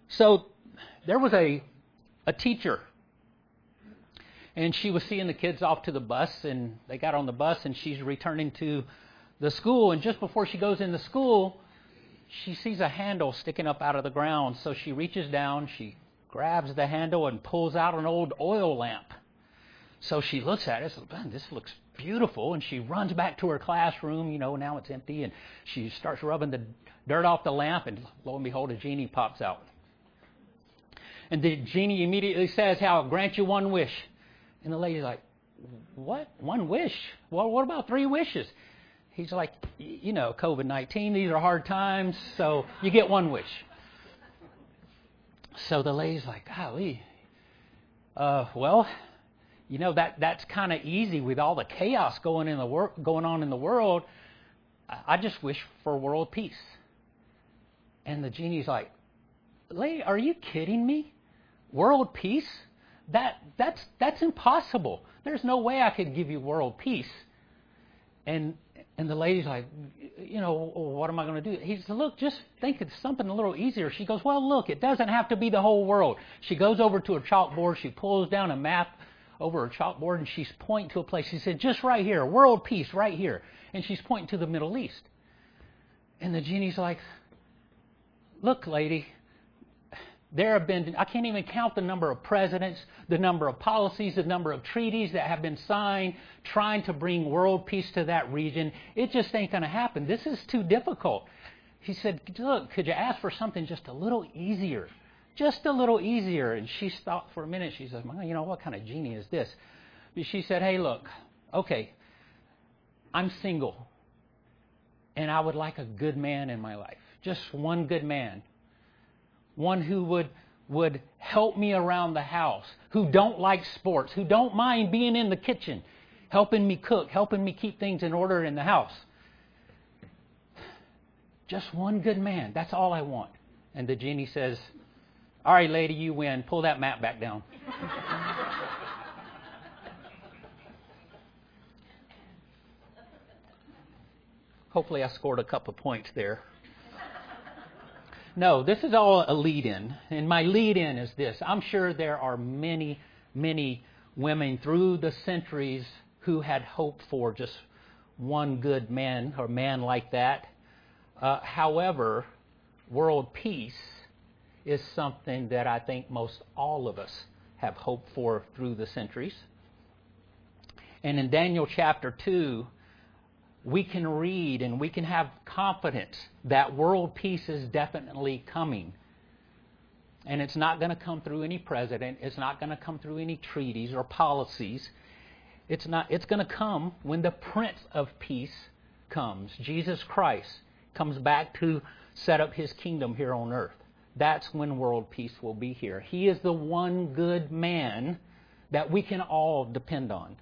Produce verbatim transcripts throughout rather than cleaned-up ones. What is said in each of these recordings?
So there was a a teacher, and she was seeing the kids off to the bus, and they got on the bus, and she's returning to the school, and just before she goes into school, she sees a handle sticking up out of the ground. So she reaches down, she grabs the handle and pulls out an old oil lamp. So she looks at it, says, "Man, this looks beautiful," and she runs back to her classroom. You know, now it's empty, and she starts rubbing the dirt off the lamp, and lo and behold, a genie pops out. And the genie immediately says, "I'll grant you one wish." And the lady's like, "What? One wish? Well, what about three wishes?" He's like, "You know, covid nineteen, these are hard times, so you get one wish." So the lady's like, "Golly, uh, well, you know, that that's kind of easy with all the chaos going in the wor- going on in the world. I just wish for world peace." And the genie's like, "Lady, are you kidding me? World peace? That that's that's impossible. There's no way I could give you world peace." And and the lady's like, "You know, what am I going to do?" He said, "Look, just think of something a little easier." She goes, "Well, look, it doesn't have to be the whole world." She goes over to a chalkboard. She pulls down a map over a chalkboard, and she's pointing to a place. She said, "Just right here, world peace right here." And she's pointing to the Middle East. And the genie's like, "Look, lady, there have been, I can't even count the number of presidents, the number of policies, the number of treaties that have been signed trying to bring world peace to that region. It just ain't going to happen. This is too difficult." He said, "Look, could you ask for something just a little easier? Just a little easier." And she stopped for a minute. She said, "Well, you know, what kind of genie is this?" But she said, "Hey, look, okay, I'm single, and I would like a good man in my life. Just one good man. One who would would help me around the house, who don't like sports, who don't mind being in the kitchen, helping me cook, helping me keep things in order in the house. Just one good man. That's all I want." And the genie says, "All right, lady, you win. Pull that map back down." Hopefully I scored a couple points there. No, this is all a lead-in. And my lead-in is this. I'm sure there are many, many women through the centuries who had hoped for just one good man or man like that. Uh, however, world peace is something that I think most all of us have hoped for through the centuries. And in Daniel chapter two, we can read and we can have confidence that world peace is definitely coming. And it's not going to come through any president. It's not going to come through any treaties or policies. It's not. It's going to come when the Prince of Peace comes. Jesus Christ comes back to set up His kingdom here on earth. That's when world peace will be here. He is the one good man that we can all depend on.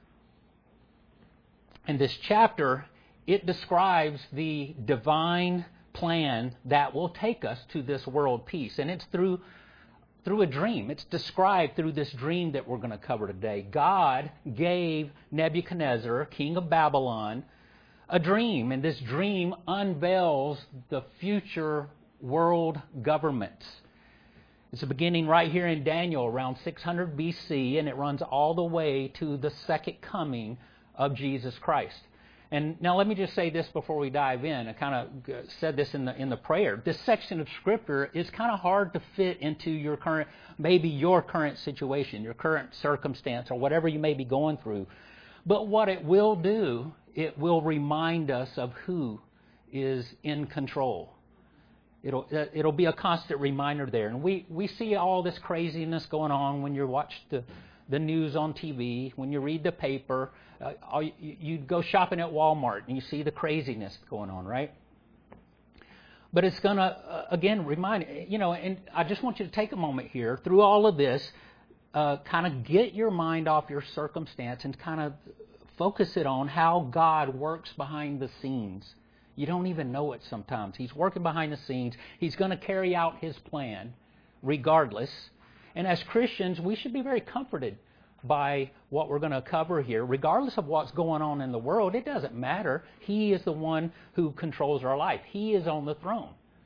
In this chapter, it describes the divine plan that will take us to this world peace. And it's through through a dream. It's described through this dream that we're going to cover today. God gave Nebuchadnezzar, king of Babylon, a dream. And this dream unveils the future world governments. It's beginning right here in Daniel around six hundred B C, and it runs all the way to the second coming of Jesus Christ. And now let me just say this before we dive in. I kind of said this in the in the prayer. This section of Scripture is kind of hard to fit into your current, maybe your current situation, your current circumstance, or whatever you may be going through. But what it will do, it will remind us of who is in control. It'll it'll be a constant reminder there. And we, we see all this craziness going on when you watch the the news on T V, when you read the paper. Uh, you, you go shopping at Walmart and you see the craziness going on, right? But it's going to, uh, again, remind, you know, and I just want you to take a moment here through all of this, uh, kind of get your mind off your circumstance and kind of focus it on how God works behind the scenes. You don't even know it sometimes. He's working behind the scenes. He's going to carry out His plan regardless. And as Christians, we should be very comforted by what we're going to cover here. Regardless of what's going on in the world, it doesn't matter. He is the one who controls our life. He is on the throne.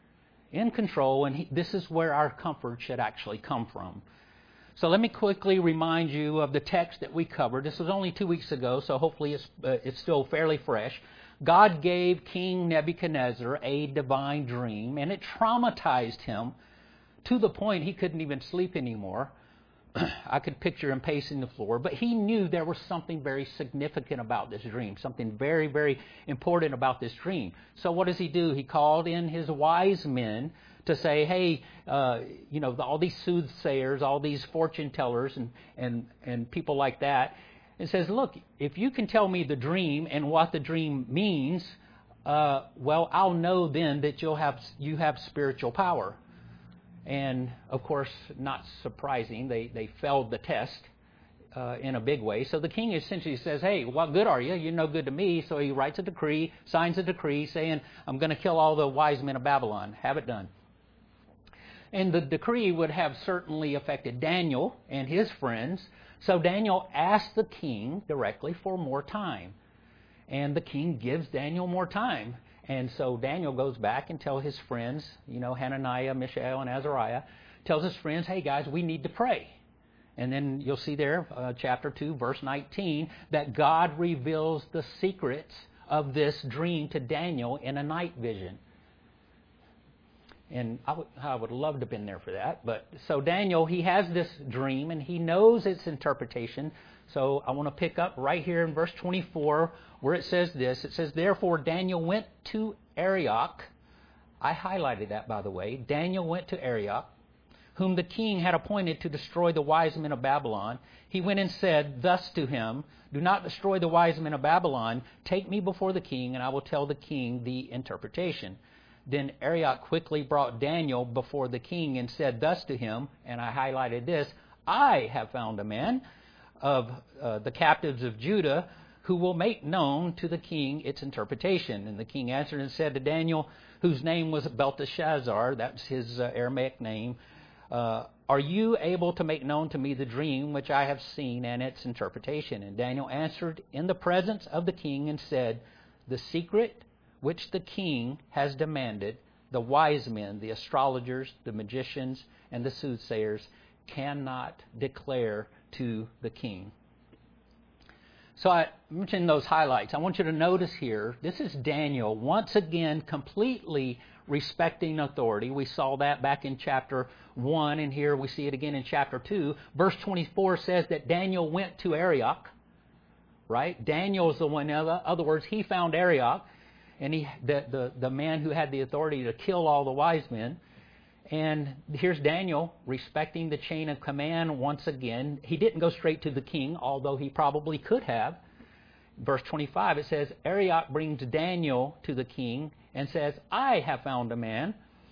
in control, and he, this is where our comfort should actually come from. So let me quickly remind you of the text that we covered. This was only two weeks ago, so hopefully it's, uh, it's still fairly fresh. God gave King Nebuchadnezzar a divine dream, and it traumatized him to the point he couldn't even sleep anymore. I could picture him pacing the floor, but he knew there was something very significant about this dream, something very, very important about this dream. So what does he do? He called in his wise men to say, hey, uh, you know, all these soothsayers, all these fortune tellers and, and, and people like that, and says, look, if you can tell me the dream and what the dream means, uh, well, I'll know then that you'll have you have spiritual power. And, of course, not surprising, they, they failed the test uh, in a big way. So the king essentially says, hey, what good are you? You're no good to me. So he writes a decree, signs a decree saying, I'm going to kill all the wise men of Babylon. Have it done. And the decree would have certainly affected Daniel and his friends. So Daniel asked the king directly for more time. And the king gives Daniel more time. And so Daniel goes back and tells his friends, you know, Hananiah, Mishael, and Azariah, tells his friends, hey, guys, we need to pray. And then you'll see there, uh, chapter two, verse nineteen, that God reveals the secrets of this dream to Daniel in a night vision. And I would, I would love to have been there for that. But so Daniel, he has this dream, and he knows its interpretation. So I want to pick up right here in verse twenty-four where it says this. It says, therefore Daniel went to Arioch. I highlighted that, by the way. Daniel went to Arioch, whom the king had appointed to destroy the wise men of Babylon. He went and said thus to him, do not destroy the wise men of Babylon. Take me before the king, and I will tell the king the interpretation. Then Arioch quickly brought Daniel before the king and said thus to him, and I highlighted this, I have found a man of uh, the captives of Judah who will make known to the king its interpretation. And the king answered and said to Daniel, whose name was Belteshazzar, that's his uh, Aramaic name, uh, are you able to make known to me the dream which I have seen and its interpretation? And Daniel answered in the presence of the king and said, the secret which the king has demanded, the wise men, the astrologers, the magicians, and the soothsayers cannot declare to the king. So I mentioned those highlights. I want you to notice here, this is Daniel once again completely respecting authority. We saw that back in chapter one, and here we see it again in chapter two. Verse twenty-four says that Daniel went to Arioch, right? Daniel is the one, in other words, he found Arioch, and he, the, the, the man who had the authority to kill all the wise men. And here's Daniel respecting the chain of command once again. He didn't go straight to the king, although he probably could have. Verse twenty-five, it says, Arioch brings Daniel to the king and says, I have found a man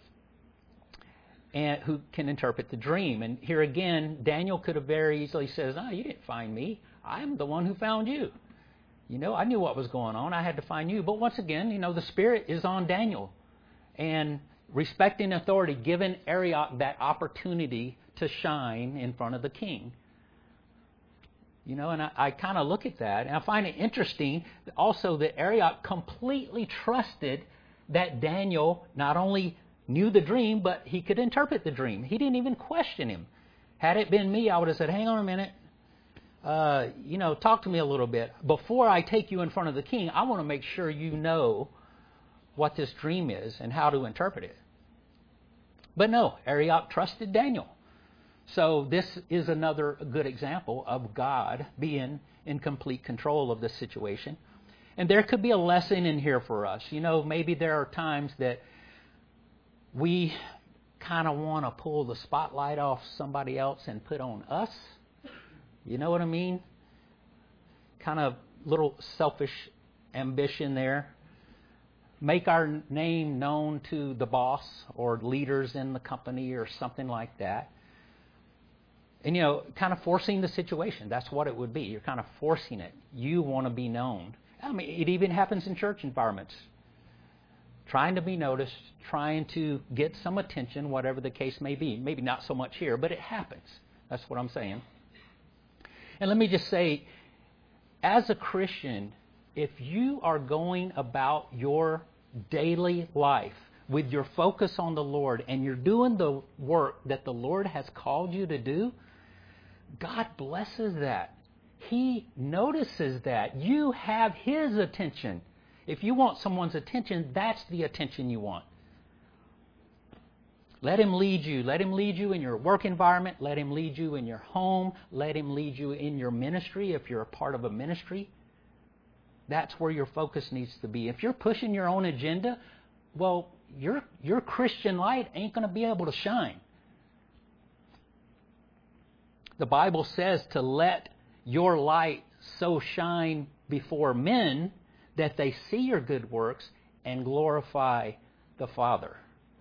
and who can interpret the dream. And here again, Daniel could have very easily said, no, you didn't find me. I'm the one who found you. You know, I knew what was going on. I had to find you. But once again, you know, the Spirit is on Daniel. And respecting authority, giving Arioch that opportunity to shine in front of the king. You know, and I, I kind of look at that, and I find it interesting also that Arioch completely trusted that Daniel not only knew the dream, but he could interpret the dream. He didn't even question him. Had it been me, I would have said, hang on a minute. Uh, you know, talk to me a little bit. Before I take you in front of the king, I want to make sure you know what this dream is and how to interpret it. But no, Arioch trusted Daniel. So this is another good example of God being in complete control of the situation. And there could be a lesson in here for us. You know, maybe there are times that we kind of want to pull the spotlight off somebody else and put on us. You know what I mean? Kind of little selfish ambition there. Make our name known to the boss or leaders in the company or something like that. And, you know, kind of forcing the situation. That's what it would be. You're kind of forcing it. You want to be known. I mean, it even happens in church environments. Trying to be noticed, trying to get some attention, whatever the case may be. Maybe not so much here, but it happens. That's what I'm saying. And let me just say, as a Christian, if you are going about your daily life with your focus on the Lord, and you're doing the work that the Lord has called you to do, God blesses that. He notices that. You have His attention. If you want someone's attention, that's the attention you want. Let Him lead you. Let Him lead you in your work environment. Let Him lead you in your home. Let Him lead you in your ministry if you're a part of a ministry. That's where your focus needs to be. If you're pushing your own agenda, well, your, your Christian light ain't going to be able to shine. The Bible says to let your light so shine before men that they see your good works and glorify the Father.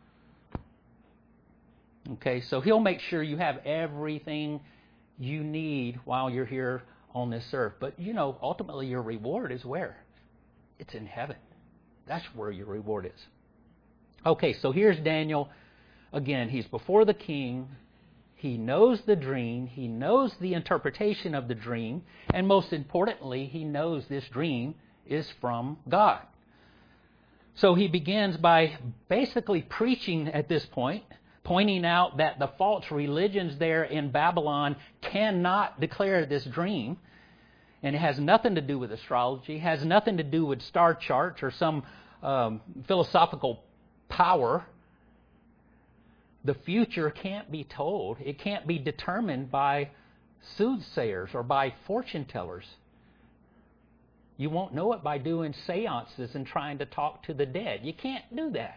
Okay, so He'll make sure you have everything you need while you're here on this earth. But, you know, ultimately your reward is where? It's in heaven. That's where your reward is. Okay, so here's Daniel. Again, he's before the king. He knows the dream. He knows the interpretation of the dream. And most importantly, he knows this dream is from God. So he begins by basically preaching at this point, pointing out that the false religions there in Babylon cannot declare this dream. And it has nothing to do with astrology, has nothing to do with star charts or some um, philosophical power. The future can't be told. It can't be determined by soothsayers or by fortune tellers. You won't know it by doing seances and trying to talk to the dead. You can't do that.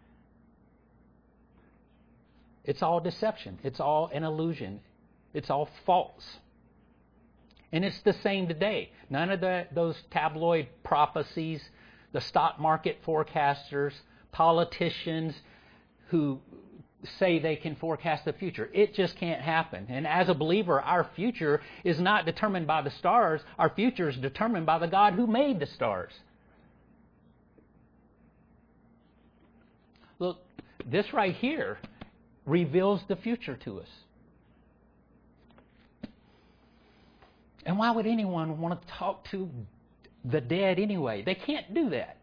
It's all deception. It's all an illusion. It's all false. And it's the same today. None of the, those tabloid prophecies, the stock market forecasters, politicians who say they can forecast the future. It just can't happen. And as a believer, our future is not determined by the stars. Our future is determined by the God who made the stars. Look, this right here reveals the future to us. And why would anyone want to talk to the dead anyway? They can't do that.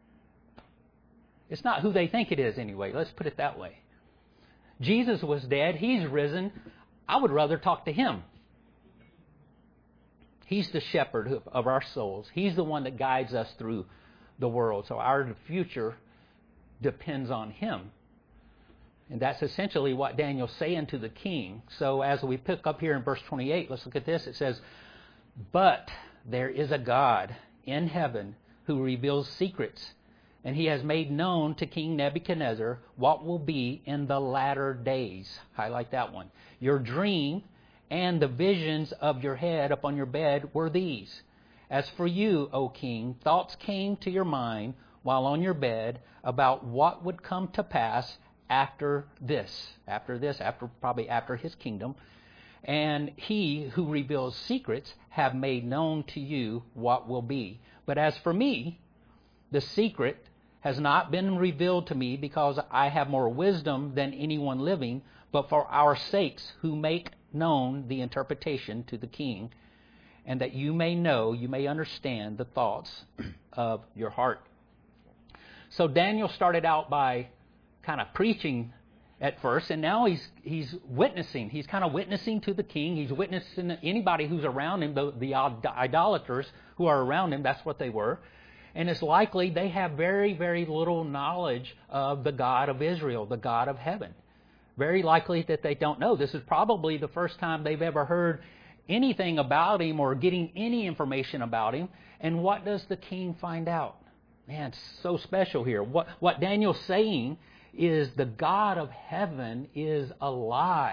It's not who they think it is anyway. Let's put it that way. Jesus was dead. He's risen. I would rather talk to Him. He's the shepherd of our souls. He's the one that guides us through the world. So our future depends on Him. And that's essentially what Daniel's saying to the king. So as we pick up here in verse twenty-eight, let's look at this. It says, "But there is a God in heaven who reveals secrets, and He has made known to King Nebuchadnezzar what will be in the latter days." Highlight that one. "Your dream and the visions of your head upon your bed were these. As for you, O king, thoughts came to your mind while on your bed about what would come to pass after this." After this, after probably after his kingdom. "And He who reveals secrets have made known to you what will be. But as for me, the secret has not been revealed to me because I have more wisdom than anyone living, but for our sakes who make known the interpretation to the king, and that you may know, you may understand the thoughts of your heart." So Daniel started out by kind of preaching at first, and now he's he's witnessing. He's kind of witnessing to the king. He's witnessing to anybody who's around him, the, the idolaters who are around him. That's what they were. And it's likely they have very, very little knowledge of the God of Israel, the God of heaven. Very likely that they don't know. This is probably the first time they've ever heard anything about Him or getting any information about Him. And what does the king find out? Man, it's so special here. What, what Daniel's saying is the God of heaven is alive.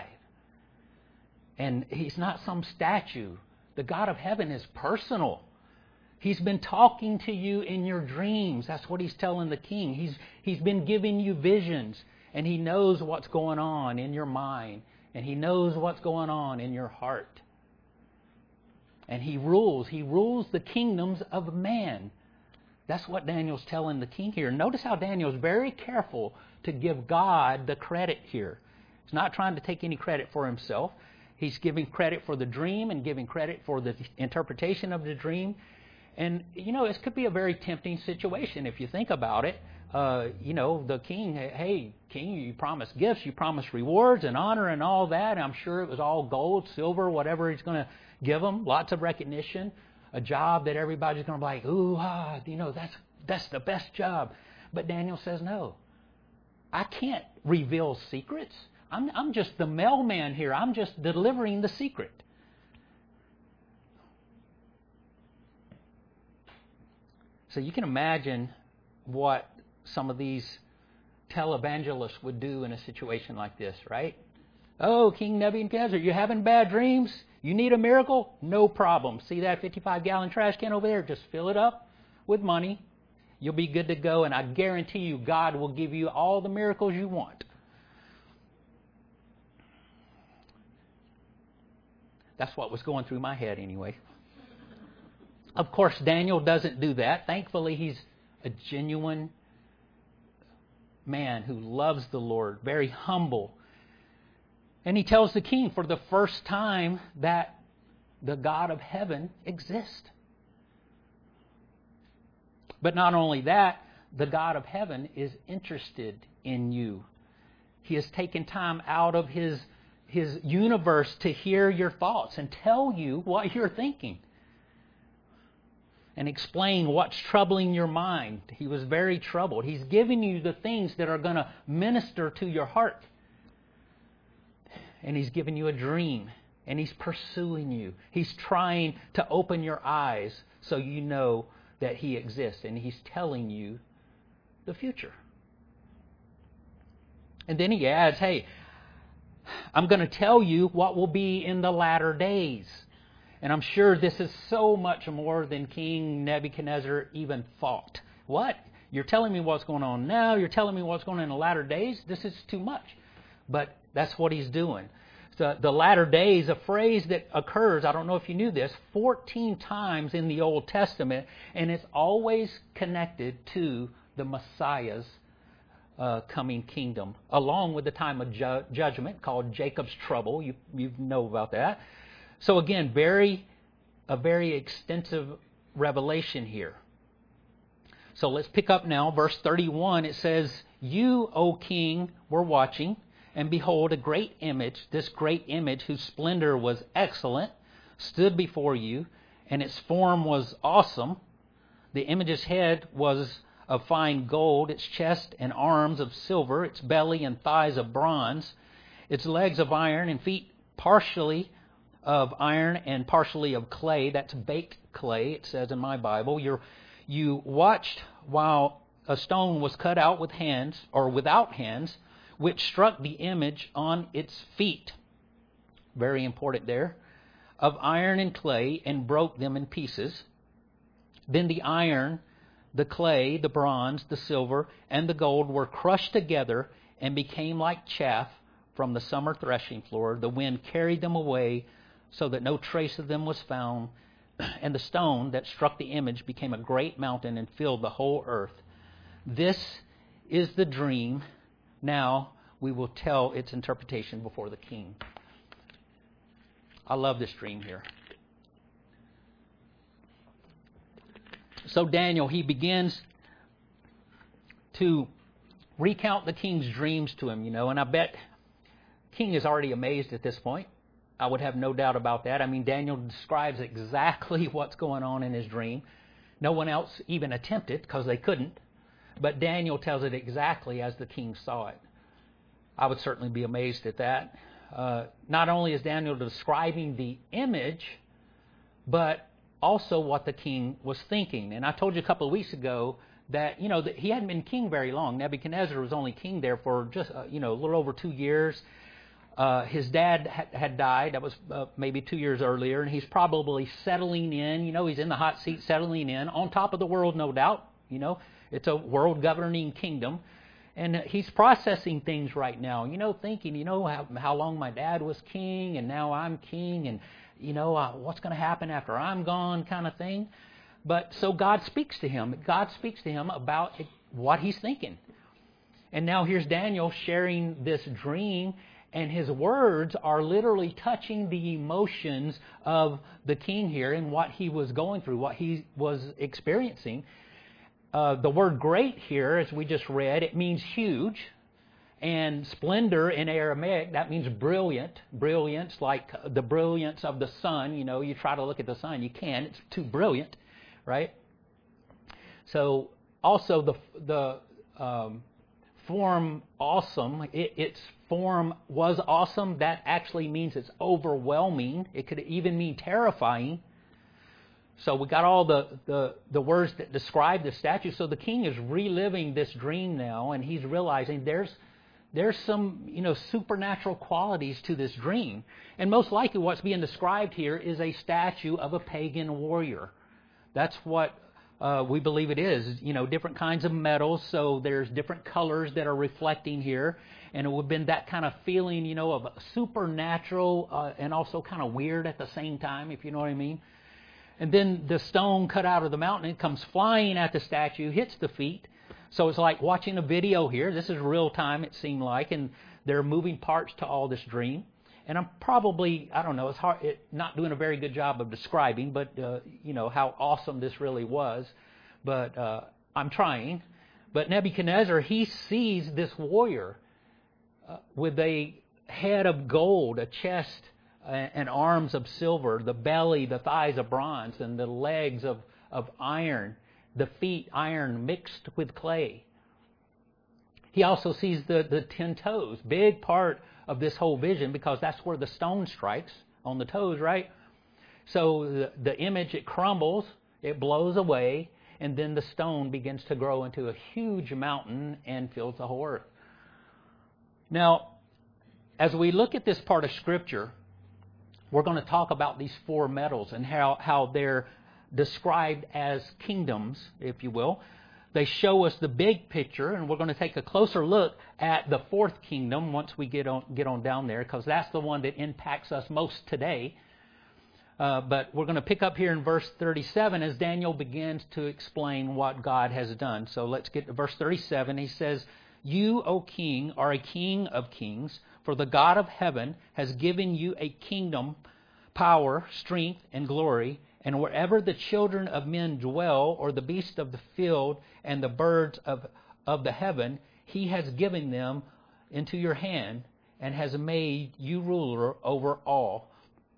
And He's not some statue. The God of heaven is personal. He's been talking to you in your dreams. That's what He's telling the king. He's, he's been giving you visions. And He knows what's going on in your mind. And He knows what's going on in your heart. And He rules. He rules the kingdoms of man. That's what Daniel's telling the king here. Notice how Daniel's very careful to give God the credit here. He's not trying to take any credit for himself. He's giving credit for the dream and giving credit for the interpretation of the dream. And, you know, this could be a very tempting situation if you think about it. uh, you know, the king, hey, king, you promised gifts, you promised rewards and honor and all that. And I'm sure it was all gold, silver, whatever he's going to give them. Lots of recognition, a job that everybody's going to be like, ooh, ah, you know, that's that's the best job. But Daniel says, no, I can't reveal secrets. I'm, I'm just the mailman here. I'm just delivering the secret. So you can imagine what some of these televangelists would do in a situation like this, right? Oh, King Nebuchadnezzar, you having bad dreams? You need a miracle? No problem. See that fifty-five gallon trash can over there? Just fill it up with money. You'll be good to go, and I guarantee you God will give you all the miracles you want. That's what was going through my head anyway. Of course, Daniel doesn't do that. Thankfully, he's a genuine man who loves the Lord, very humble. And he tells the king for the first time that the God of heaven exists. But not only that, the God of heaven is interested in you. He has taken time out of his, his universe to hear your thoughts and tell you what you're thinking. And explain what's troubling your mind. He was very troubled. He's giving you the things that are going to minister to your heart. And He's giving you a dream. And He's pursuing you. He's trying to open your eyes so you know that He exists. And He's telling you the future. And then He adds, hey, I'm going to tell you what will be in the latter days. And I'm sure this is so much more than King Nebuchadnezzar even thought. What? You're telling me what's going on now? You're telling me what's going on in the latter days? This is too much. But that's what he's doing. So the latter days, a phrase that occurs, I don't know if you knew this, fourteen times in the Old Testament, and it's always connected to the Messiah's uh, coming kingdom, along with the time of ju- judgment called Jacob's trouble. You, you know about that. So again, very a very extensive revelation here. So let's pick up now, verse thirty-one. It says, "You, O king, were watching, and behold, a great image, this great image whose splendor was excellent, stood before you, and its form was awesome. The image's head was of fine gold, its chest and arms of silver, its belly and thighs of bronze, its legs of iron, and feet partially of iron and partially of clay." That's baked clay, it says in my Bible. You're, you watched while a stone was cut out with hands, or without hands, which struck the image on its feet. Very important there. Of iron and clay, and broke them in pieces. Then the iron, the clay, the bronze, the silver, and the gold were crushed together and became like chaff from the summer threshing floor. The wind carried them away, so that no trace of them was found. And the stone that struck the image became a great mountain and filled the whole earth. This is the dream. Now we will tell its interpretation before the king. I love this dream here. So Daniel, he begins to recount the king's dreams to him, you know, and I bet king is already amazed at this point. I would have no doubt about that. I mean, Daniel describes exactly what's going on in his dream. No one else even attempted because they couldn't. But Daniel tells it exactly as the king saw it. I would certainly be amazed at that. Uh, not only is Daniel describing the image, but also what the king was thinking. And I told you a couple of weeks ago that, you know, that he hadn't been king very long. Nebuchadnezzar was only king there for just, uh, you know, a little over two years. Uh, his dad had, had died. That was uh, maybe two years earlier, and he's probably settling in. You know, he's in the hot seat, settling in, on top of the world, no doubt. You know, it's a world-governing kingdom, and he's processing things right now. You know, thinking, you know, how, how long my dad was king, and now I'm king, and you know, uh, what's going to happen after I'm gone, kind of thing. But so God speaks to him. God speaks to him about what he's thinking, and now here's Daniel sharing this dream. And his words are literally touching the emotions of the king here and what he was going through, what he was experiencing. uh, the word great here, as we just read, it means huge. And splendor in Aramaic, that means brilliant. Brilliance, like the brilliance of the sun. You know, you try to look at the sun, you can't. It's too brilliant, right? So also the the um, form awesome, it, its form was awesome. That actually means it's overwhelming. It could even mean terrifying. So we got all the, the, the words that describe the statue. So the king is reliving this dream now, and he's realizing there's there's some, you know, supernatural qualities to this dream. And most likely what's being described here is a statue of a pagan warrior. That's what uh, we believe it is. You know, different kinds of metals, so there's different colors that are reflecting here. And it would have been that kind of feeling, you know, of supernatural uh, and also kind of weird at the same time, if you know what I mean. And then the stone cut out of the mountain, it comes flying at the statue, hits the feet. So it's like watching a video here. This is real time, it seemed like, and there are moving parts to all this dream. And I'm probably, I don't know, it's hard, it, not doing a very good job of describing, but, uh, you know, how awesome this really was. But uh, I'm trying. But Nebuchadnezzar, he sees this warrior uh, with a head of gold, a chest and arms of silver, the belly, the thighs of bronze, and the legs of, of iron, the feet iron mixed with clay. He also sees the, the ten toes, big part of this whole vision, because that's where the stone strikes, on the toes, right? So the, the image, it crumbles, it blows away, and then the stone begins to grow into a huge mountain and fills the whole earth. Now, as we look at this part of Scripture, we're going to talk about these four metals and how, how they're described as kingdoms, if you will. They show us the big picture, and we're going to take a closer look at the fourth kingdom once we get on, get on down there, because that's the one that impacts us most today. Uh, but we're going to pick up here in verse thirty-seven as Daniel begins to explain what God has done. So let's get to verse thirty-seven. He says, "You, O king, are a king of kings, for the God of heaven has given you a kingdom, power, strength, and glory. And wherever the children of men dwell, or the beasts of the field and the birds of, of the heaven, he has given them into your hand and has made you ruler over all.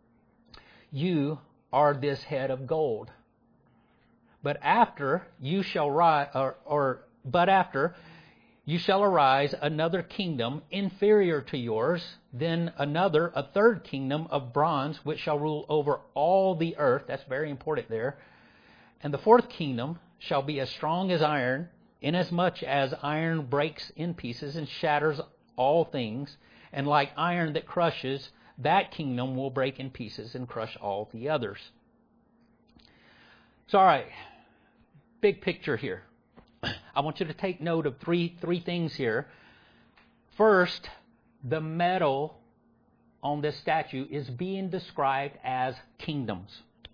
You are this head of gold. But after you shall rise, or, or but after you shall arise another kingdom inferior to yours, then another, a third kingdom of bronze, which shall rule over all the earth." That's very important there. "And the fourth kingdom shall be as strong as iron, inasmuch as iron breaks in pieces and shatters all things. And like iron that crushes, that kingdom will break in pieces and crush all the others." So, all right, big picture here. I want you to take note of three three things here. First, the metal on this statue is being described as kingdoms.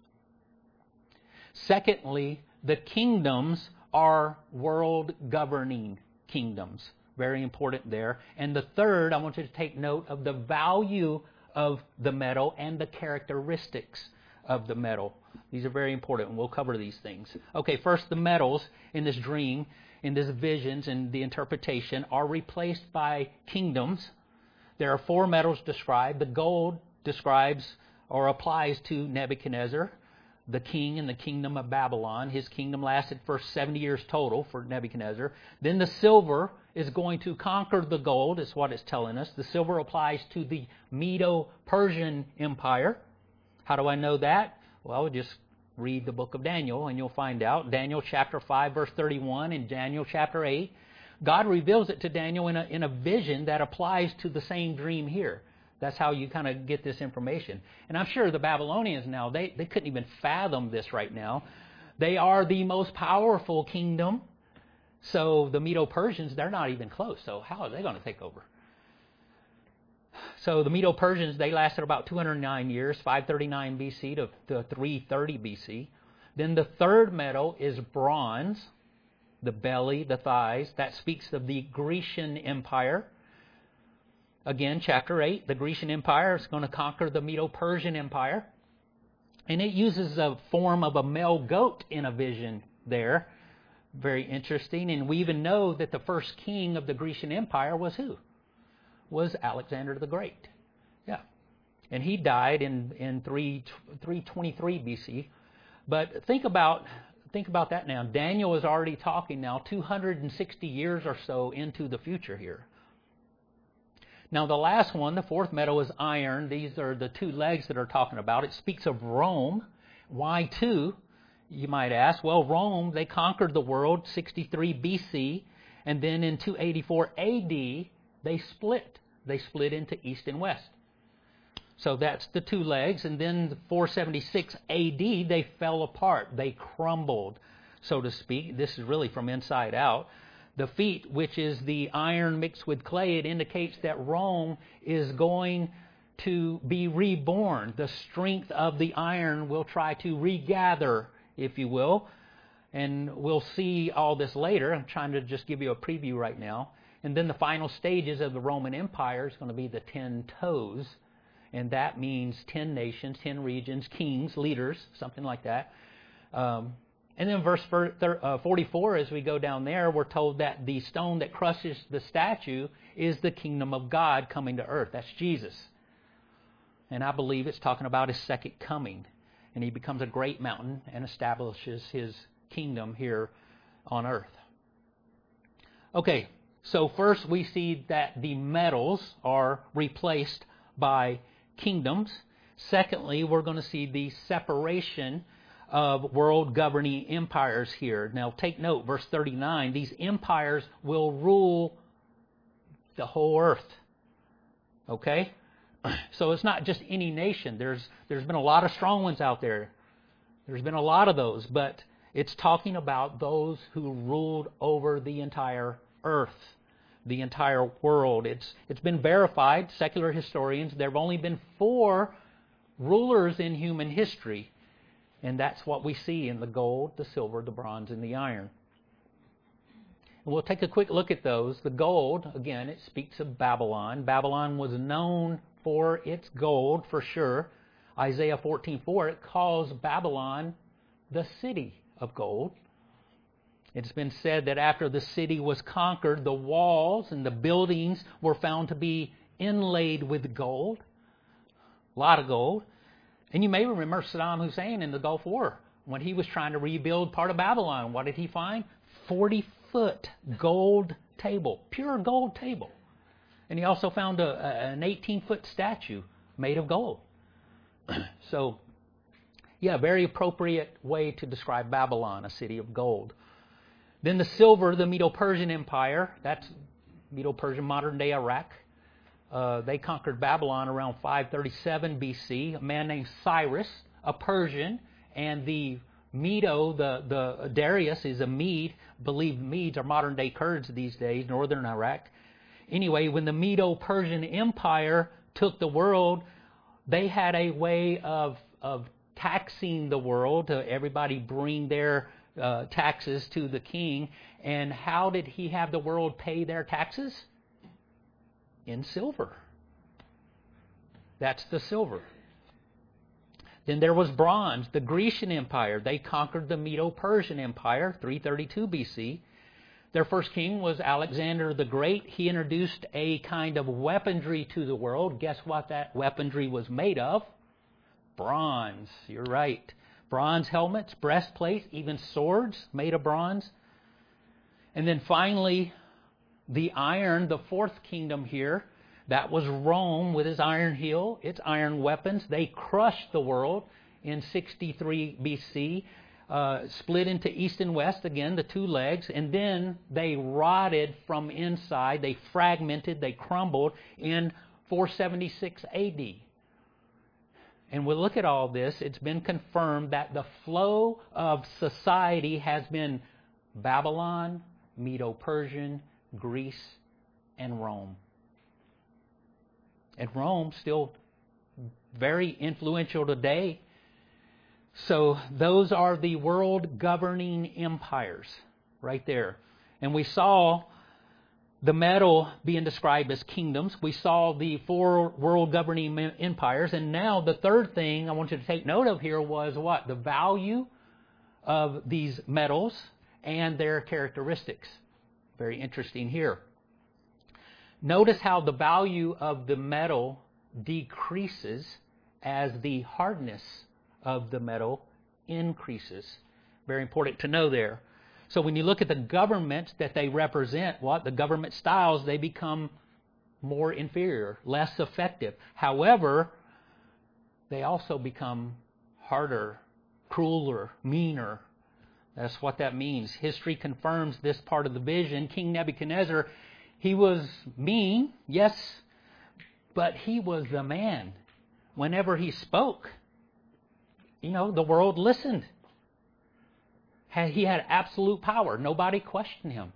Secondly, the kingdoms are world-governing kingdoms. Very important there. And the third, I want you to take note of the value of the metal and the characteristics of the metal. These are very important, and we'll cover these things. Okay, first, the metals in this dream, in this visions, and the interpretation are replaced by kingdoms. There are four metals described. The gold describes or applies to Nebuchadnezzar, the king in the kingdom of Babylon. His kingdom lasted for seventy years total for Nebuchadnezzar. Then the silver is going to conquer the gold, is what it's telling us. The silver applies to the Medo-Persian Empire. How do I know that? Well, just read the book of Daniel and you'll find out. Daniel chapter five, verse thirty-one, and Daniel chapter eight. God reveals it to Daniel in a, in a vision that applies to the same dream here. That's how you kind of get this information. And I'm sure the Babylonians now, they, they couldn't even fathom this right now. They are the most powerful kingdom. So the Medo-Persians, they're not even close. So how are they going to take over? So the Medo-Persians, they lasted about two hundred nine years, five thirty-nine B C to, to three thirty B C. Then the third metal is bronze, the belly, the thighs. That speaks of the Grecian Empire. Again, chapter eight, the Grecian Empire is going to conquer the Medo-Persian Empire. And it uses a form of a male goat in a vision there. Very interesting. And we even know that the first king of the Grecian Empire was who? Was Alexander the Great. Yeah. And he died in, in three twenty-three B C. But think about think about that now. Daniel is already talking now two hundred sixty years or so into the future here. Now the last one, the fourth metal, is iron. These are the two legs that are talking about. It speaks of Rome. Why two? You might ask. Well, Rome, they conquered the world sixty-three B C, and then in two eighty-four A D, they split. They split into east and west. So that's the two legs. And then four seventy-six A D, they fell apart. They crumbled, so to speak. This is really from inside out. The feet, which is the iron mixed with clay, it indicates that Rome is going to be reborn. The strength of the iron will try to regather, if you will. And we'll see all this later. I'm trying to just give you a preview right now. And then the final stages of the Roman Empire is going to be the ten toes. And that means ten nations, ten regions, kings, leaders, something like that. Um, and then verse forty-four, as we go down there, we're told that the stone that crushes the statue is the kingdom of God coming to earth. That's Jesus. And I believe it's talking about his second coming. And he becomes a great mountain and establishes his kingdom here on earth. Okay, so first we see that the metals are replaced by kingdoms. Secondly, we're going to see the separation of world governing empires here. Now take note, verse thirty-nine, these empires will rule the whole earth. Okay? So it's not just any nation. There's there's been a lot of strong ones out there. There's been a lot of those, but it's talking about those who ruled over the entire earth, the entire world. It's it's been verified, secular historians, there have only been four rulers in human history, and that's what we see in the gold, the silver, the bronze, and the iron. And we'll take a quick look at those. The gold, again, it speaks of Babylon. Babylon was known for its gold, for sure. Isaiah fourteen four, it calls Babylon the city of gold. It's been said that after the city was conquered, the walls and the buildings were found to be inlaid with gold. A lot of gold. And you may remember Saddam Hussein in the Gulf War. When he was trying to rebuild part of Babylon, what did he find? forty-foot gold table, pure gold table. And he also found a, an eighteen-foot statue made of gold. So, yeah, very appropriate way to describe Babylon, a city of gold. Then the silver, the Medo-Persian Empire, that's Medo-Persian, modern-day Iraq. Uh, they conquered Babylon around five thirty-seven B C. A man named Cyrus, a Persian, and the Medo, the, the Darius is a Mede. Believe Medes are modern-day Kurds these days, northern Iraq. Anyway, when the Medo-Persian Empire took the world, they had a way of, of taxing the world. Uh, everybody bring their uh, taxes to the king. And how did he have the world pay their taxes? In silver. That's the silver. Then there was bronze, the Grecian Empire. They conquered the Medo-Persian Empire, three thirty-two B C. Their first king was Alexander the Great. He introduced a kind of weaponry to the world. Guess what that weaponry was made of? Bronze. You're right. Bronze helmets, breastplates, even swords made of bronze. And then finally, the iron, the fourth kingdom here, that was Rome with its iron heel, its iron weapons. They crushed the world in sixty-three B C, uh, split into east and west, again, the two legs, and then they rotted from inside. They fragmented, they crumbled in four seventy-six A D. And we'll look at all this. It's been confirmed that the flow of society has been Babylon, Medo-Persian, Greece, and Rome. And Rome still very influential today. So those are the world governing empires right there. And we saw the metal being described as kingdoms. We saw the four world governing empires. And now the third thing I want you to take note of here was what? The value of these metals and their characteristics. Very interesting here. Notice how the value of the metal decreases as the hardness of the metal increases. Very important to know there. So when you look at the governments that they represent, what? The government styles, they become more inferior, less effective. However, they also become harder, crueler, meaner. That's what that means. History confirms this part of the vision. King Nebuchadnezzar, he was mean, yes, but he was the man. Whenever he spoke, you know, the world listened. He had absolute power. Nobody questioned him.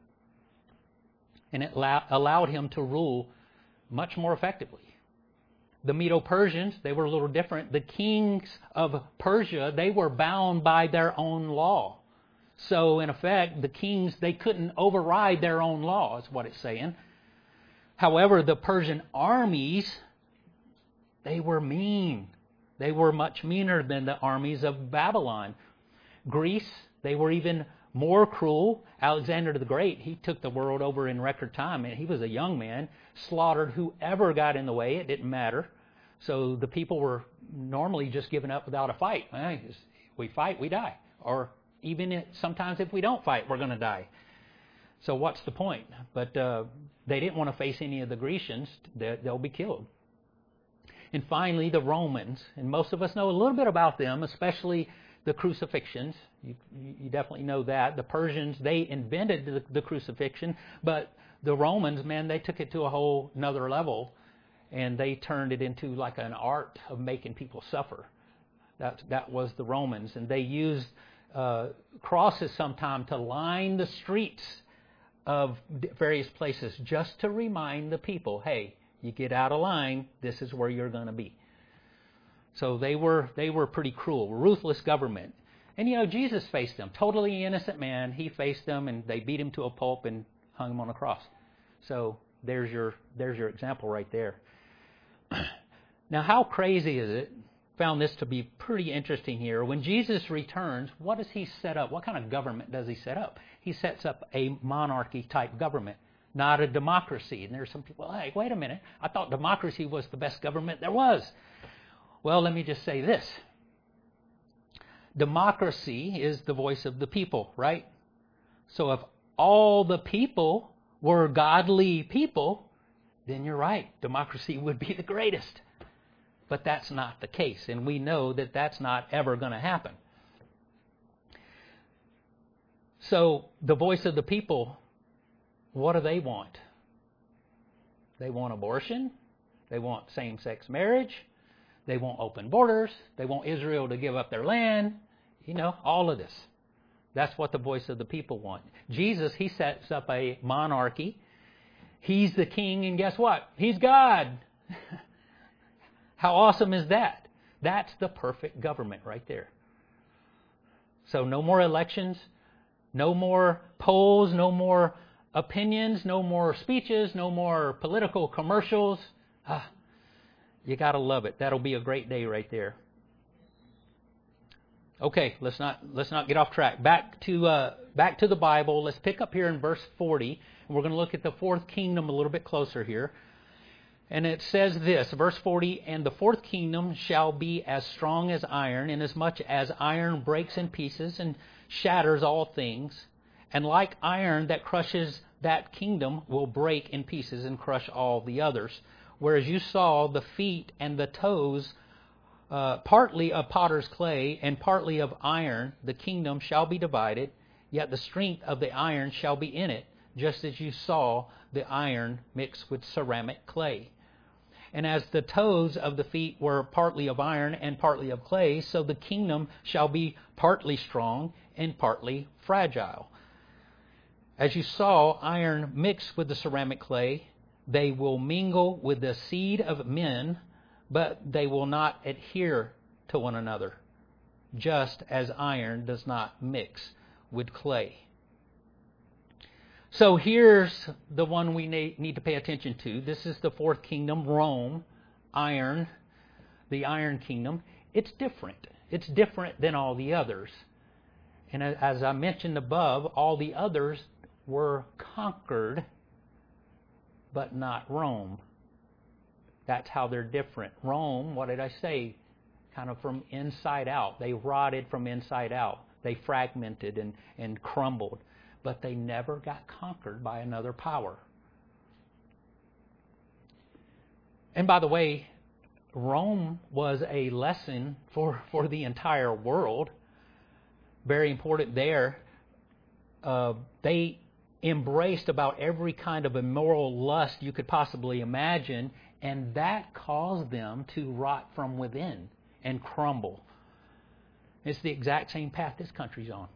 And it allowed him to rule much more effectively. The Medo-Persians, they were a little different. The kings of Persia, they were bound by their own law. So, in effect, the kings, they couldn't override their own law, is what it's saying. However, the Persian armies, they were mean. They were much meaner than the armies of Babylon. Greece, they were even more cruel. Alexander the Great, he took the world over in record time, and he was a young man, slaughtered whoever got in the way. It didn't matter. So the people were normally just giving up without a fight. Hey, we fight, we die. Or even if, sometimes if we don't fight, we're going to die. So what's the point? But uh, they didn't want to face any of the Grecians. They'll be killed. And finally, the Romans. And most of us know a little bit about them, especially the crucifixions. You, you definitely know that. The Persians, they invented the, the crucifixion, but the Romans, man, they took it to a whole another level, and they turned it into like an art of making people suffer. That, that was the Romans. And they used uh, crosses sometime to line the streets of various places just to remind the people, hey, you get out of line, this is where you're going to be. So they were they were pretty cruel, ruthless government. And you know, Jesus faced them. Totally innocent man. He faced them, and they beat him to a pulp and hung him on a cross. So there's your there's your example right there. Now, how crazy is it? Found this to be pretty interesting here. When Jesus returns, what does he set up? What kind of government does he set up? He sets up a monarchy type government, not a democracy. And there's some people, hey, wait a minute. I thought democracy was the best government there was. Well, let me just say this. Democracy is the voice of the people, right? So if all the people were godly people, then you're right. Democracy would be the greatest. But that's not the case, and we know that that's not ever going to happen. So the voice of the people, what do they want? They want abortion. They want same-sex marriage. They want open borders. They want Israel to give up their land. You know, all of this. That's what the voice of the people want. Jesus, he sets up a monarchy. He's the king, and guess what? He's God. How awesome is that? That's the perfect government right there. So no more elections, no more polls, no more opinions, no more speeches, no more political commercials. Ah, you got to love it. That'll be a great day right there. Okay, let's not let's not get off track. Back to uh, back to the Bible. Let's pick up here in verse forty, and we're going to look at the fourth kingdom a little bit closer here. And it says this, verse forty, and the fourth kingdom shall be as strong as iron, inasmuch as iron breaks in pieces and shatters all things. And like iron that crushes that kingdom will break in pieces and crush all the others. Whereas you saw the feet and the toes, uh, partly of potter's clay and partly of iron, the kingdom shall be divided, yet the strength of the iron shall be in it, just as you saw the iron mixed with ceramic clay. And as the toes of the feet were partly of iron and partly of clay, so the kingdom shall be partly strong and partly fragile. As you saw iron mixed with the ceramic clay, they will mingle with the seed of men, but they will not adhere to one another, just as iron does not mix with clay. So here's the one we need to pay attention to. This is the fourth kingdom, Rome, iron, the iron kingdom. It's different. It's different than all the others. And as I mentioned above, all the others were conquered, but not Rome. That's how they're different. Rome, what did I say? Kind of from inside out. They rotted from inside out. They fragmented and, and crumbled. But they never got conquered by another power. And by the way, Rome was a lesson for, for the entire world. Very important there. Uh, they embraced about every kind of immoral lust you could possibly imagine, and that caused them to rot from within and crumble. It's the exact same path this country's on.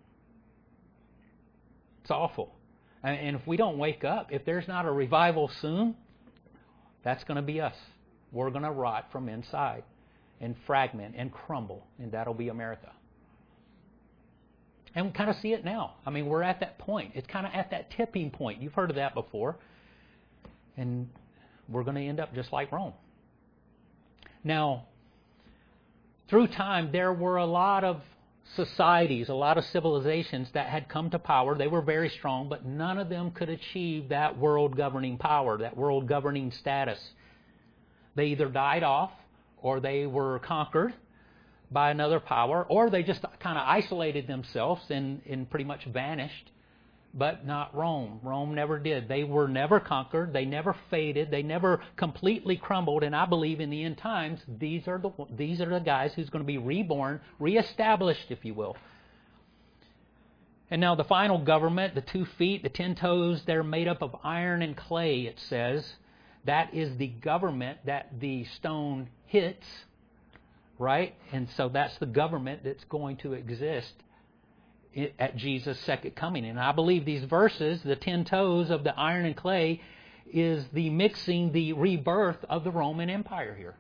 It's awful. And if we don't wake up, if there's not a revival soon, that's going to be us. We're going to rot from inside and fragment and crumble, and that'll be America. And we kind of see it now. I mean, we're at that point. It's kind of at that tipping point. You've heard of that before. And we're going to end up just like Rome. Now, through time, there were a lot of societies, a lot of civilizations that had come to power. They were very strong, but none of them could achieve that world governing power, that world governing status. They either died off, or they were conquered by another power, or they just kind of isolated themselves and, and pretty much vanished. But not Rome. Rome never did. They were never conquered. They never faded. They never completely crumbled. And I believe in the end times, these are the these are the guys who's going to be reborn, reestablished, if you will. And now the final government, the two feet, the ten toes, they're made up of iron and clay, it says. That is the government that the stone hits, right? And so that's the government that's going to exist at Jesus' second coming. And I believe these verses, the ten toes of the iron and clay, is the mixing, the rebirth of the Roman Empire here.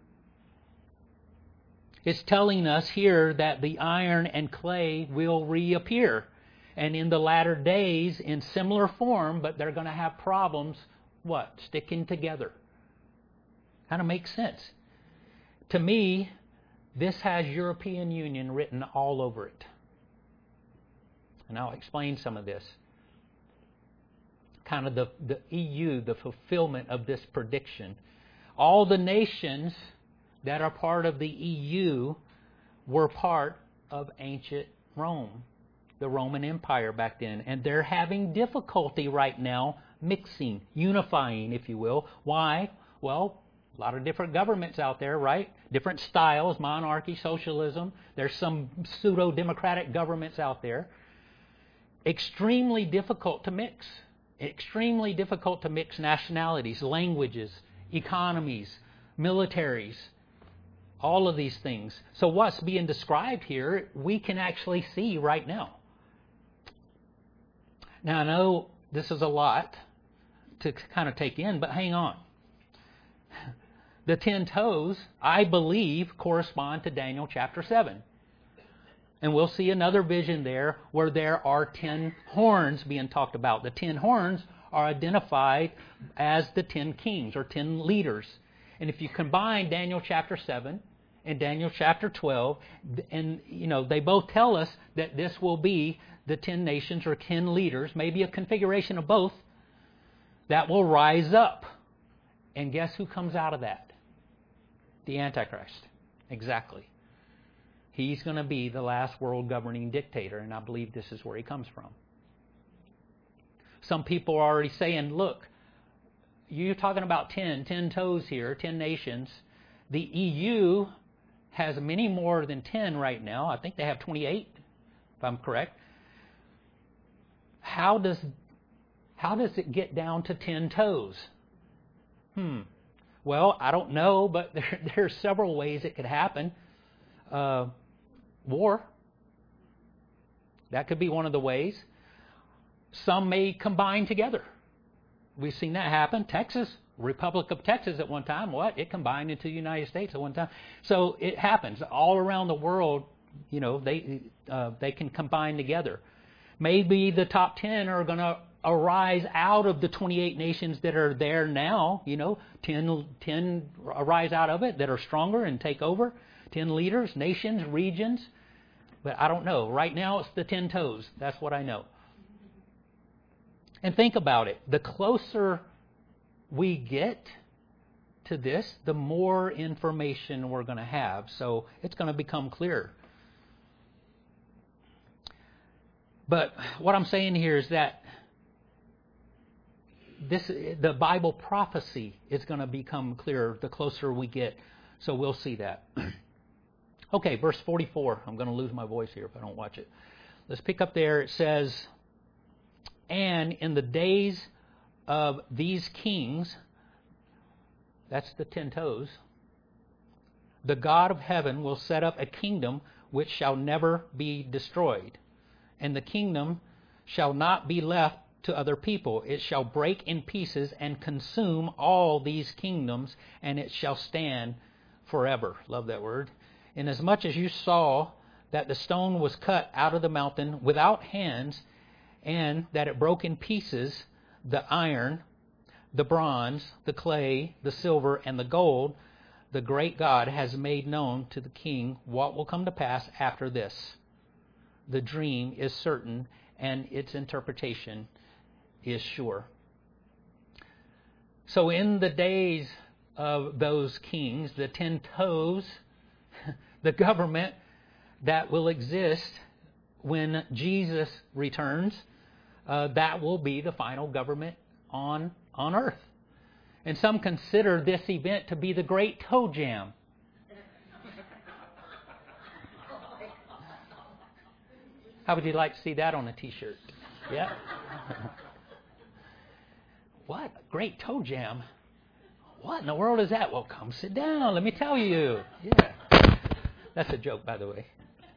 It's telling us here that the iron and clay will reappear. And in the latter days, in similar form, but they're going to have problems, what? Sticking together. Kind of makes sense. To me, this has European Union written all over it. And I'll explain some of this. Kind of the, the E U, the fulfillment of this prediction. All the nations that are part of the E U were part of ancient Rome, the Roman Empire back then. And they're having difficulty right now mixing, unifying, if you will. Why? Well, a lot of different governments out there, right? Different styles, monarchy, socialism. There's some pseudo-democratic governments out there. Extremely difficult to mix. Extremely difficult to mix nationalities, languages, economies, militaries, all of these things. So what's being described here, we can actually see right now. Now, I know this is a lot to kind of take in, but hang on. The ten toes, I believe, correspond to Daniel chapter seven. And we'll see another vision there where there are ten horns being talked about. The ten horns are identified as the ten kings or ten leaders. And if you combine Daniel chapter seven and Daniel chapter twelve, and you know they both tell us that this will be the ten nations or ten leaders, maybe a configuration of both, that will rise up. And guess who comes out of that? The Antichrist. Exactly. He's going to be the last world governing dictator, and I believe this is where he comes from. Some people are already saying, look, you're talking about ten, ten toes here, ten nations. The E U has many more than ten right now. I think they have twenty-eight, if I'm correct. How does, how does it get down to ten toes? Hmm. Well, I don't know, but there, there are several ways it could happen. Uh, war. That could be one of the ways. Some may combine together. We've seen that happen. Texas, Republic of Texas at one time, what? It combined into the United States at one time. So it happens. All around the world, you know, they, uh, they can combine together. Maybe the top ten are going to arise out of the twenty-eight nations that are there now. You know, ten, ten arise out of it that are stronger and take over. ten leaders, nations, regions. But I don't know. Right now it's the ten toes. That's what I know. And think about it. The closer we get to this, the more information we're going to have. So it's going to become clearer. But what I'm saying here is that this, the Bible prophecy is going to become clearer the closer we get. So we'll see that. Okay, verse forty-four. I'm going to lose my voice here if I don't watch it. Let's pick up there. It says, and in the days of these kings, that's the ten toes, the God of heaven will set up a kingdom which shall never be destroyed. And the kingdom shall not be left to other people. It shall break in pieces and consume all these kingdoms, and it shall stand forever. Love that word. Inasmuch as you saw that the stone was cut out of the mountain without hands, and that it broke in pieces the iron, the bronze, the clay, the silver, and the gold, the great God has made known to the king what will come to pass after this. The dream is certain, and its interpretation is sure. So in the days of those kings, the ten toes, the government that will exist when Jesus returns, uh, that will be the final government on, on earth. And some consider this event to be the Great Toe Jam. How would you like to see that on a t-shirt? Yeah. What? Great Toe Jam? What in the world is that? Well, come sit down. Let me tell you. Yeah. That's a joke, by the way.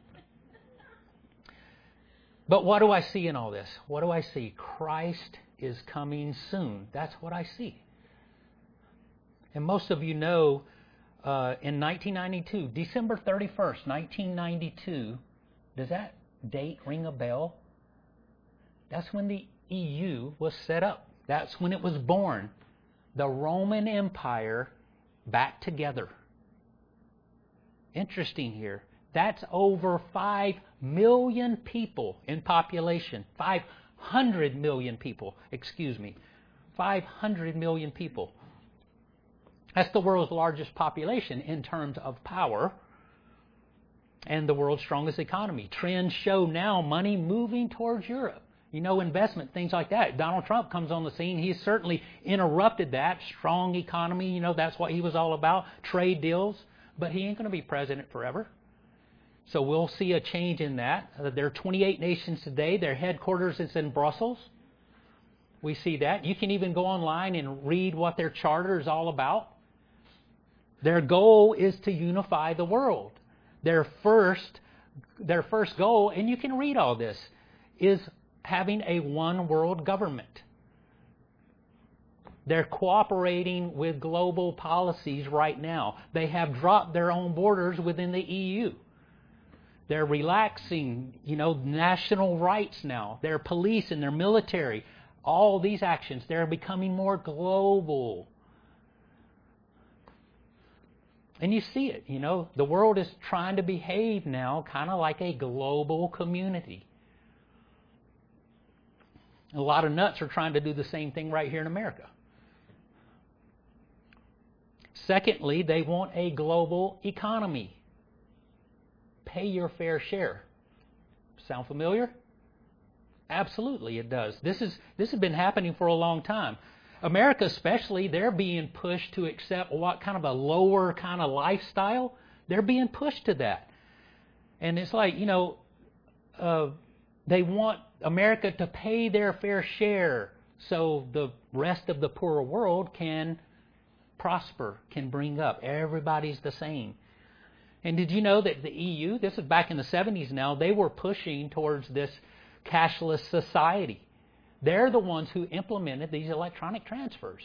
But what do I see in all this? What do I see? Christ is coming soon. That's what I see. And most of you know, uh, in nineteen ninety-two, December thirty-first, nineteen ninety-two, does that date ring a bell? That's when the E U was set up. That's when it was born. The Roman Empire back together. Interesting here. That's over five million people in population. five hundred million people, excuse me. five hundred million people. That's the world's largest population in terms of power and the world's strongest economy. Trends show now money moving towards Europe. You know, investment, things like that. Donald Trump comes on the scene. He's certainly interrupted that. Strong economy, you know, that's what he was all about. Trade deals. But he ain't going to be president forever. So we'll see a change in that. Uh, there are twenty-eight nations today. Their headquarters is in Brussels. We see that. You can even go online and read what their charter is all about. Their goal is to unify the world. Their first, their first goal, and you can read all this, is having a one world government. They're cooperating with global policies right now. They have dropped their own borders within the E U. They're relaxing, you know, national rights now. Their police and their military, all these actions, they're becoming more global. And you see it, you know, the world is trying to behave now kind of like a global community. A lot of nuts are trying to do the same thing right here in America. Secondly, they want a global economy. Pay your fair share. Sound familiar? Absolutely it does. This is this has been happening for a long time. America especially, they're being pushed to accept what kind of a lower kind of lifestyle. They're being pushed to that. And it's like, you know, uh, they want America to pay their fair share so the rest of the poorer world can prosper, can bring up. Everybody's the same. And did you know that the E U, this is back in the seventies now, they were pushing towards this cashless society. They're the ones who implemented these electronic transfers.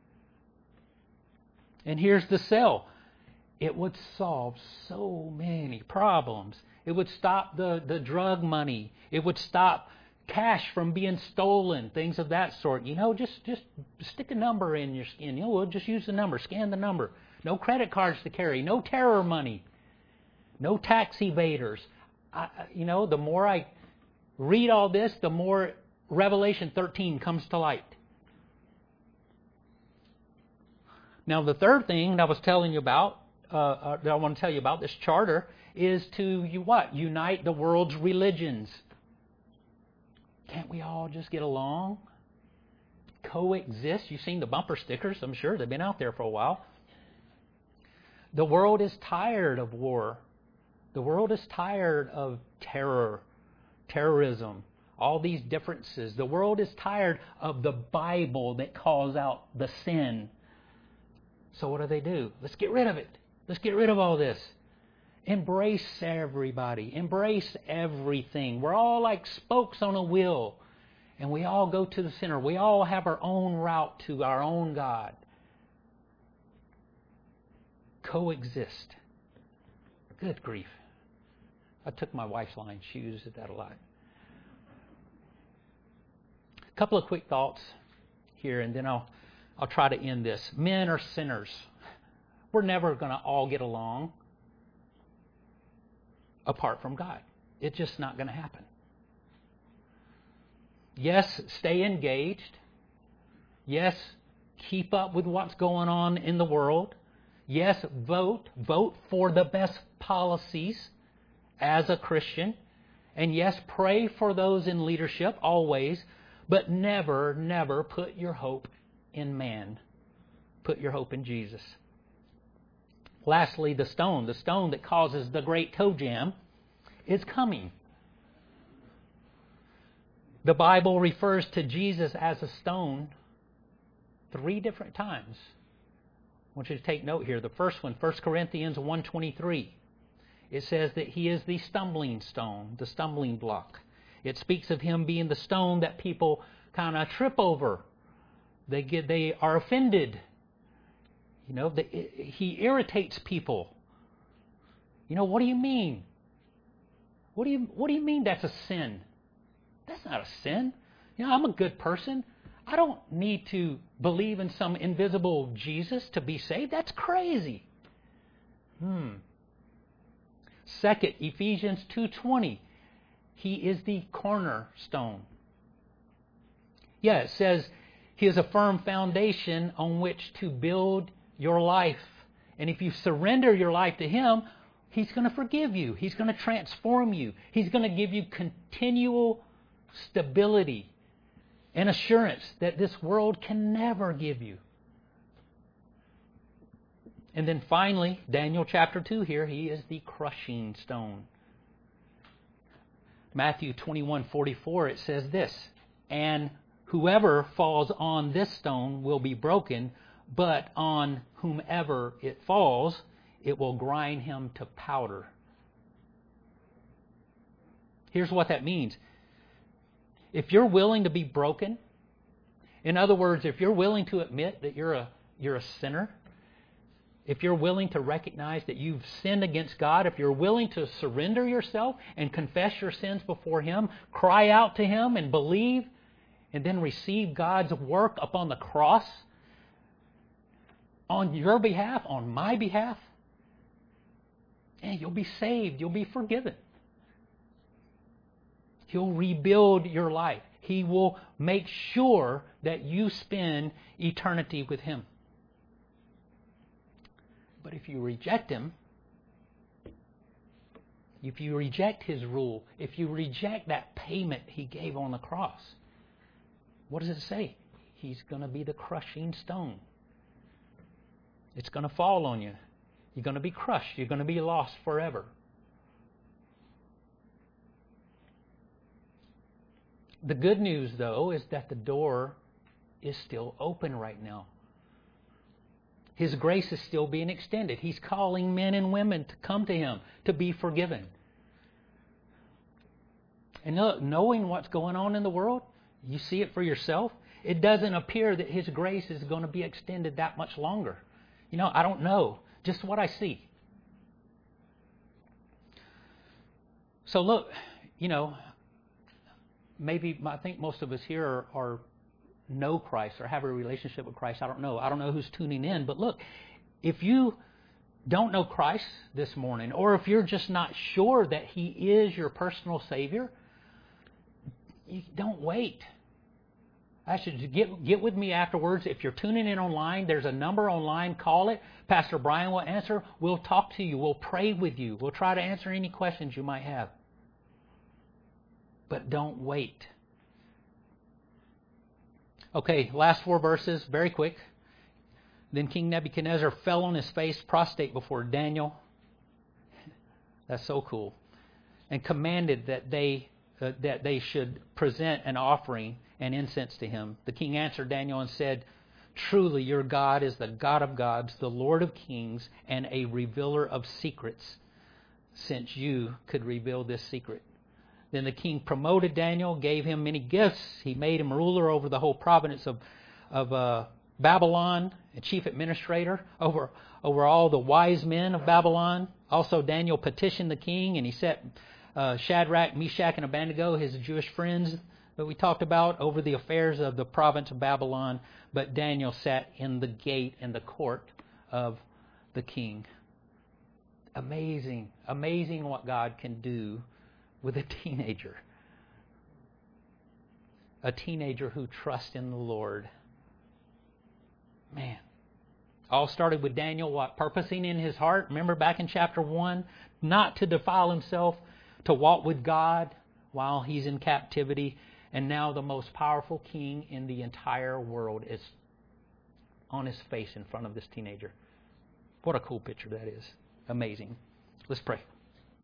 And here's the sell. It would solve so many problems. It would stop the, the drug money. It would stop cash from being stolen, things of that sort. You know, just, just stick a number in your skin. You know, we'll just use the number, scan the number. No credit cards to carry, no terror money, no tax evaders. I, you know, the more I read all this, the more Revelation thirteen comes to light. Now, the third thing that I was telling you about, uh, uh, that I want to tell you about, this charter, is to you what? Unite the world's religions. Can't we all just get along? Coexist? You've seen the bumper stickers, I'm sure. They've been out there for a while. The world is tired of war. The world is tired of terror, terrorism, all these differences. The world is tired of the Bible that calls out the sin. So what do they do? Let's get rid of it. Let's get rid of all this. Embrace everybody. Embrace everything. We're all like spokes on a wheel. And we all go to the center. We all have our own route to our own God. Coexist. Good grief. I took my wife's line. She uses that a lot. A couple of quick thoughts here, and then I'll I'll try to end this. Men are sinners. We're never going to all get along apart from God. It's just not going to happen. Yes, stay engaged. Yes, keep up with what's going on in the world. Yes, vote. Vote for the best policies as a Christian. And yes, pray for those in leadership always. But never, never put your hope in man. Put your hope in Jesus. Lastly, the stone. The stone that causes the great toe jam is coming. The Bible refers to Jesus as a stone three different times. I want you to take note here. The first one, First Corinthians one twenty-three. It says that he is the stumbling stone, the stumbling block. It speaks of him being the stone that people kind of trip over. They get, they are offended. You know, they, he irritates people. You know, what do you mean? What do you what do you mean that's a sin? That's not a sin. You know, I'm a good person. I don't need to believe in some invisible Jesus to be saved. That's crazy. Hmm. Second, Ephesians two twenty. He is the cornerstone. Yeah, it says he is a firm foundation on which to build your life. And if you surrender your life to him, he's going to forgive you. He's going to transform you. He's going to give you continual stability and assurance that this world can never give you. And then finally, Daniel chapter two here, he is the crushing stone. Matthew twenty-one forty-four, it says this, and whoever falls on this stone will be broken, but on whomever it falls, it will grind him to powder. Here's what that means. If you're willing to be broken, in other words, if you're willing to admit that you're a you're a sinner, if you're willing to recognize that you've sinned against God, if you're willing to surrender yourself and confess your sins before him, cry out to him and believe, and then receive God's work upon the cross on your behalf, on my behalf, and you'll be saved. You'll be forgiven. He'll rebuild your life. He will make sure that you spend eternity with him. But if you reject him, if you reject his rule, if you reject that payment he gave on the cross, what does it say? He's going to be the crushing stone. It's going to fall on you. You're going to be crushed. You're going to be lost forever. The good news, though, is that the door is still open right now. His grace is still being extended. He's calling men and women to come to him, to be forgiven. And look, knowing what's going on in the world, you see it for yourself, it doesn't appear that his grace is going to be extended that much longer. You know, I don't know. Just what I see. So look, you know, maybe I think most of us here are, are know Christ or have a relationship with Christ. I don't know. I don't know who's tuning in. But look, if you don't know Christ this morning, or if you're just not sure that He is your personal Savior, you don't wait. I should get get with me afterwards. If you're tuning in online, there's a number online. Call it. Pastor Brian will answer. We'll talk to you. We'll pray with you. We'll try to answer any questions you might have. But don't wait. Okay, last four verses, very quick. Then King Nebuchadnezzar fell on his face, prostrate before Daniel. That's so cool. And commanded that they uh, that they should present an offering and incense to him. The king answered Daniel and said, "Truly your God is the God of gods, the Lord of kings, and a revealer of secrets, since you could reveal this secret." Then the king promoted Daniel, gave him many gifts. He made him ruler over the whole province of of uh, Babylon, and chief administrator over over all the wise men of Babylon. Also, Daniel petitioned the king, and he set uh, Shadrach, Meshach, and Abednego, his Jewish friends that we talked about, over the affairs of the province of Babylon. But Daniel sat in the gate in the court of the king. Amazing, amazing what God can do with a teenager. A teenager who trusts in the Lord. Man. All started with Daniel, what? Purposing in his heart. Remember back in chapter one? Not to defile himself, to walk with God while he's in captivity. And now the most powerful king in the entire world is on his face in front of this teenager. What a cool picture that is. Amazing. Let's pray.